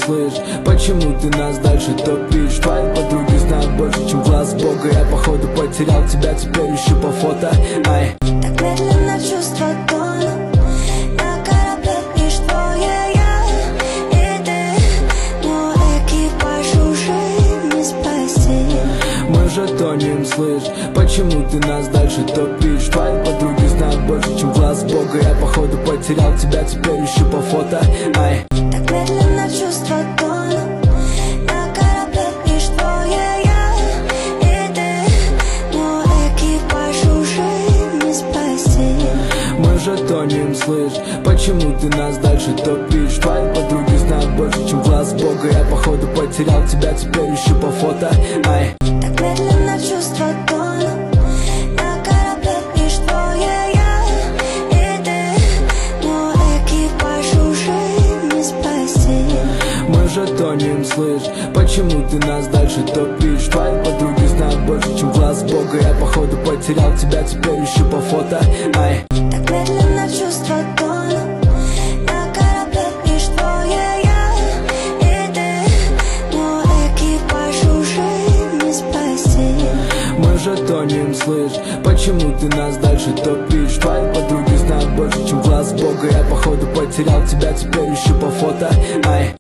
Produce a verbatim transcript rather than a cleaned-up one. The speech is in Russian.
слышь, почему ты нас дальше топишь? Твои подруги знают больше, чем глаз Бога. Я походу потерял тебя, теперь ищу по фото. Ай. Так медленно чувства тонут на корабле лишь твое я и ты, но экипаж уже не спасти. Мы же тонем, слышь, почему ты нас дальше топишь? Твои подруги знают больше, чем глаз Бога. Я походу потерял тебя, теперь ищу по фото. Ай. Так медленно чувства тонут на корабле лишь твое я и ты, но экипаж уже не спасти. Мы же тонем, слышь, почему ты нас дальше топишь? Твои подруги знают больше, чем глаз Бога. Я походу потерял тебя, теперь ищу по фото. Ай. Так медленно чувства тонут на корабле лишь твое я и ты, но экипаж уже не спасти. Мы же тонем, слышь, почему ты нас дальше топишь? Твои подруги знают больше, чем глаз Бога. Я походу потерял тебя, теперь ищу по фото. Ай. Так медленно чувства тонут на корабле лишь твое я и ты, но экипаж уже не спасти. Мы же тонем, слышь, почему ты нас дальше топишь? Твои подруги знают больше, чем глаз Бога. Я походу потерял тебя, теперь ищу по фото. Ай.